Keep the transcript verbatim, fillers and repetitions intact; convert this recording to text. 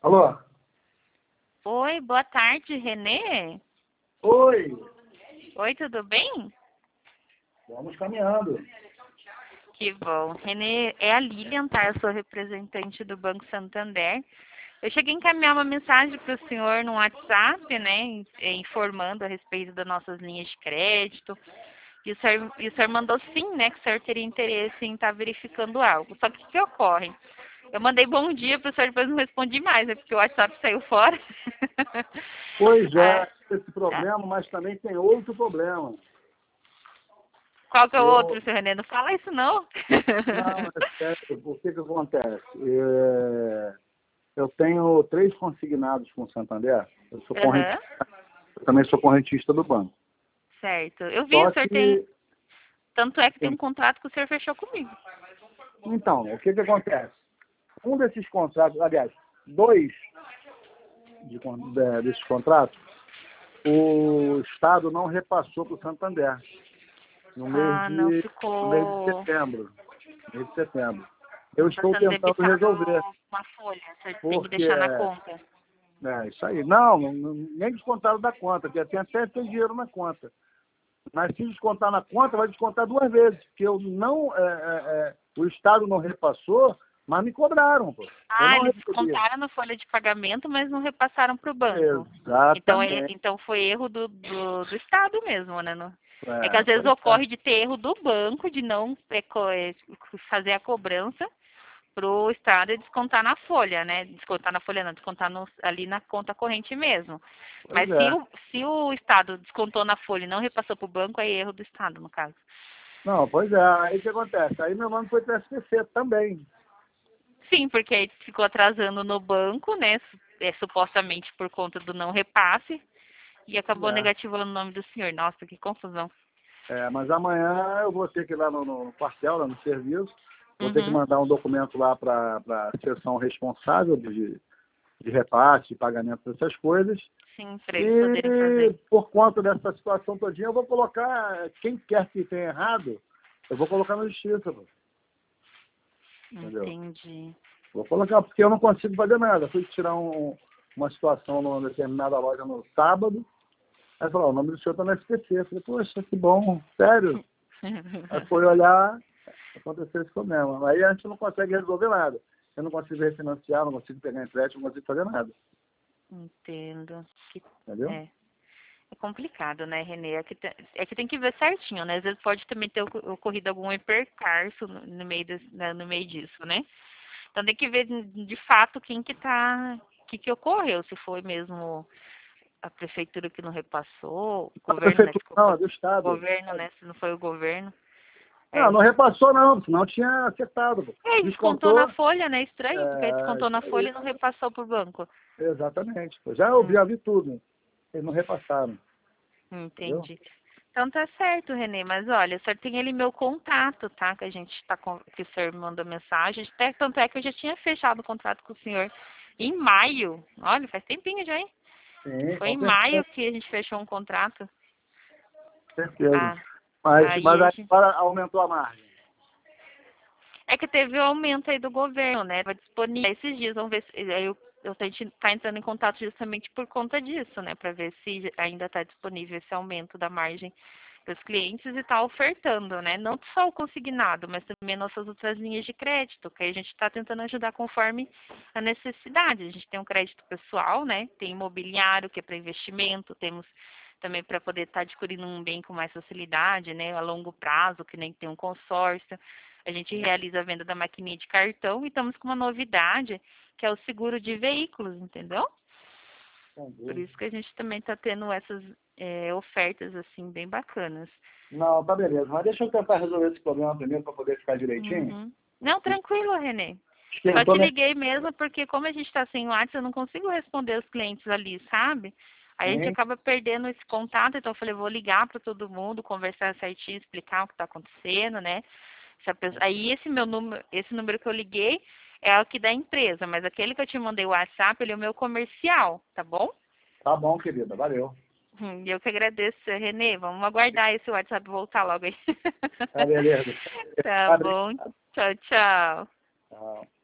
Alô? Oi, boa tarde, Renê. Oi, Oi, tudo bem? vamos caminhando. Que bom. Renê, é a Lilian, tá? Eu sou representante do Banco Santander. Eu cheguei a encaminhar uma mensagem para o senhor no WhatsApp, né, in- eh, informando a respeito das nossas linhas de crédito. E o senhor, e o senhor mandou sim, né, que o senhor teria interesse em estar verificando algo. Só que o que ocorre? Eu mandei bom dia para o senhor, depois não respondi mais, é porque o WhatsApp saiu fora. Pois Ah, é, esse ah, problema, mas também tem outro problema. qual que é o Eu, outro, seu Renê? Não fala isso, não. não, é sério, o que que acontece? É, eu tenho três consignados com o Santander, eu sou corrente, Aham. eu também sou correntista do banco. Certo. Eu vi, Só o senhor tem. que, Tanto é que tem um tem- contrato que o senhor fechou comigo. então, o que que acontece? Um desses contratos, aliás, dois de, con- de- desses contratos, o Estado não repassou para o Santander. no mês Ah, não de, no mês de ficou setembro. Mês de setembro. Eu tá estou sendo tentando debitado resolver, uma folha. O senhor tem que porque deixar na conta. é isso aí. Não, não- não- nem descontaram da conta, porque tem até tem dinheiro na conta. Mas se descontar na conta, vai descontar duas vezes, porque eu não, é, é, é, o Estado não repassou, mas me cobraram, pô. Eu Ah, não eles recebi. descontaram na folha de pagamento, mas não repassaram para o banco. Então, é- Exatamente. então foi erro do, do, do Estado mesmo, né? No- É que É, às vezes pois é. ocorre de ter erro do banco, de não é, co- é, fazer a cobrança para o Estado e descontar na folha, né? Descontar na folha não, descontar no- ali na conta corrente mesmo. Pois Mas se é. o, se o Estado descontou na folha e não repassou para o banco, é erro do Estado, no caso. Não, pois é. Aí o que acontece? Aí meu nome foi para o S P C também. Sim, porque aí ficou atrasando no banco, né? su- É, supostamente por conta do não repasse, e Pois acabou é. negativando o nome do senhor. Nossa, que confusão. É, mas amanhã eu vou ter que ir lá no, no quartel, lá no serviço, vou ter que Uhum. mandar um documento lá para a seção responsável de, de repasse, de pagamento dessas coisas. Sim, para eles poderem E fazer. por conta dessa situação todinha, eu vou colocar, quem quer que tenha errado, eu vou colocar na justiça, pô, entendeu? Entendi. Vou colocar, porque eu não consigo fazer nada. Fui tirar um- uma situação numa determinada loja no sábado, aí falou, o nome do senhor está no S P C. Eu falei, poxa, que bom, sério? Aí foi olhar, aconteceu esse problema. Aí a gente não consegue resolver nada. Eu não consigo refinanciar, não consigo pegar empréstimo, não consigo fazer nada. Entendo. Que- Entendeu? É. É complicado, né, Renê? É que, te- é que tem que ver certinho, né? Às vezes pode também ter oco- ocorrido algum percalço no, no meio des- né, no meio disso, né? Então tem que ver de de fato quem que tá, o que que ocorreu, se foi mesmo a prefeitura que não repassou, o A governo, né, prefeitura que ficou não, com é do o Estado. governo, né, se não foi o governo. Não, É, não repassou não, senão tinha acertado. Pô. é, e descontou na Descontou, folha, né? Estranho, porque aí é, descontou na isso folha aí. e não repassou pro banco. Exatamente. Pô. Já eu Hum, já vi tudo. Eles não repassaram, entendeu? entendi. Então tá certo, Renê, mas olha, só tem ali meu contato, tá? Que a gente tá com, que o senhor me mandou mensagem. Até, tanto é que eu já tinha fechado o contrato com o senhor em maio. Olha, faz tempinho já, hein? Sim, Foi com em maio certeza. que a gente fechou um contrato. certeza. Ah, Mas, aí mas a aí gente... agora aumentou a margem. É que teve o aumento aí do governo, né? Vai disponível esses dias, vamos ver se aí eu, eu tô tá entrando em contato justamente por conta disso, né? Para ver se ainda está disponível esse aumento da margem para os clientes e está ofertando, né? Não só o consignado, mas também nossas outras linhas de crédito, que aí a gente está tentando ajudar conforme a necessidade. A gente tem um crédito pessoal, né? Tem imobiliário, que é para investimento, temos também para poder estar adquirindo um bem com mais facilidade, né? A longo prazo, que nem tem um consórcio. A gente realiza a venda da maquininha de cartão e estamos com uma novidade, que é o seguro de veículos, entendeu? Por Entendi. isso que a gente também está tendo essas é, ofertas, assim, bem bacanas. Não, tá beleza. Mas deixa eu tentar resolver esse problema primeiro para poder ficar direitinho. Uhum. Não, tranquilo, Renê. Só Esquentou, te né? liguei mesmo porque como a gente está sem WhatsApp, eu não consigo responder os clientes ali, sabe? Aí a gente Sim. acaba perdendo esse contato, então eu falei, vou ligar para todo mundo, conversar certinho, explicar o que está acontecendo, né? Se a pessoa- Aí esse meu número, esse número que eu liguei é o que da empresa, mas aquele que eu te mandei o WhatsApp, ele é o meu comercial, tá bom? Tá bom, querida. Valeu. Hum, Eu que agradeço, Renê. Vamos aguardar esse WhatsApp voltar logo aí. Tá beleza. Tá Obrigado. bom. Tchau, tchau. Tchau.